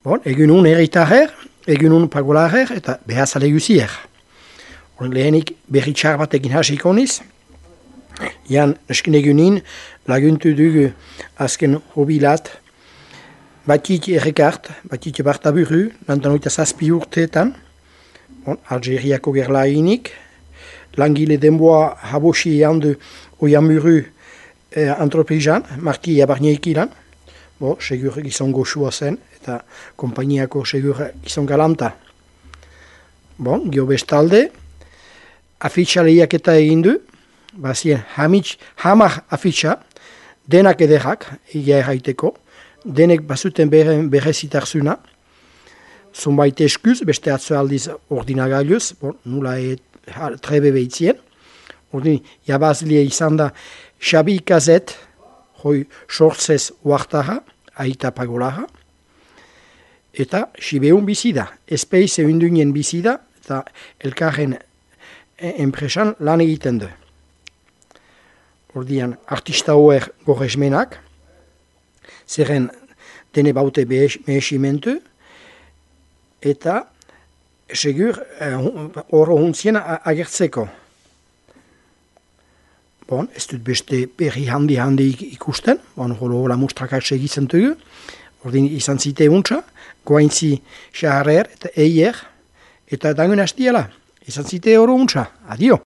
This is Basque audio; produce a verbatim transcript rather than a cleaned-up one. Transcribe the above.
Bon, egunun erritarrer, egunun pagolarrer eta behazale guzier. Lehenik berri txar batekin hasiko niz. Jan, nesken egunin laguntu dugu azken hobilat batit errekart, batit bartaburu, lantan oita zazpi urteetan, bon, Algeriako gerlainik, langile denboa habosi handu oiamuru eh, antropeijan, marki abarneik ilan, bo, segur gizon goxua zen, eta kompainiako segur gizon galanta. Bon, gio bestalde, afitxa lehiaketa egin du, bazien hamich, hamar afitxa, denak ederrak, egia erraiteko, denek bazuten berrezitarzuna, zonbait eskuz, beste atzo aldiz ordinagailuz, bon, nula e, trebe behitzien, ordin, jabazlia izan da, Xabi Ikazet, hoi sortzez uartaha, aita pagolaha, eta Sibeun bizi da, espeiz eundunien bizi da, eta elkarren enpresan lan egiten du. Ordian, artista hoer gorezmenak, zerren dene baute mehesimentu, eta segur horro huntzien agertzeko. Bon, ez dut beste berri handi handi ikusten, bon, holo hola mustrakak segitzen dugu, ordin izan zite untsa, goaintzi xaharrer eta eier, eta dangun hastiela, izan zite horo untsa, adio.